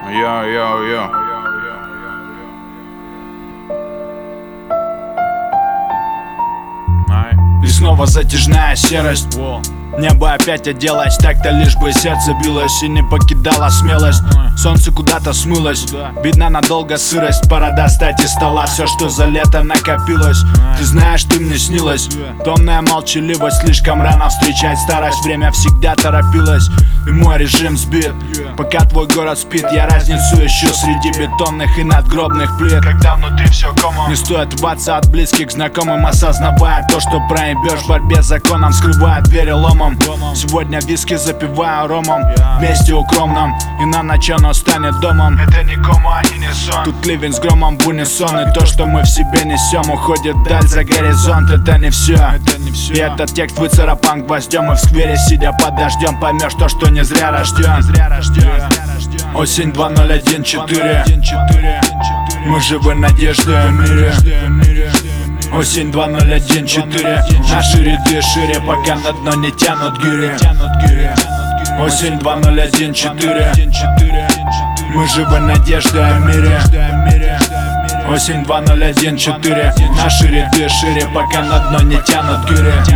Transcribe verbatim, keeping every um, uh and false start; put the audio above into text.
Йо, йо, йо. И снова затяжная серость. Небо опять оделось, так-то лишь бы сердце билось и не покидала смелость. Солнце куда-то смылось, видна надолго сырость. Пора достать из стола все, что за лето накопилось. Ты знаешь, ты мне снилась. Томная молчаливость, слишком рано встречать старость. Время всегда торопилось, и мой режим сбит. Пока твой город спит, я разницу ищу среди бетонных и надгробных плит. Когда внутри все комом, не стоит рваться от близких к знакомым, осознавая то, что проебешь в борьбе с законом, скрывая двери ломом. Сегодня виски запиваю ромом, вместе укромном, и на ночь оно станет домом. Это не кома и не сон, тут ливень с громом в унисон. И то, что мы в себе несем, уходит даль за горизонт. Это не все, и этот текст выцарапан гвоздем. И в сквере, сидя под дождем, поймешь то, что не зря рожден. Осень два ноль один четыре, мы живы надеждой в мире. Осень два ноль один четыре, наши ряды шире, пока на дно не тянут гири. Осень два ноль один четыре, мы живы надеждой в мире. Осень два ноль один четыре, наши ряды шире, пока на дно не тянут гири.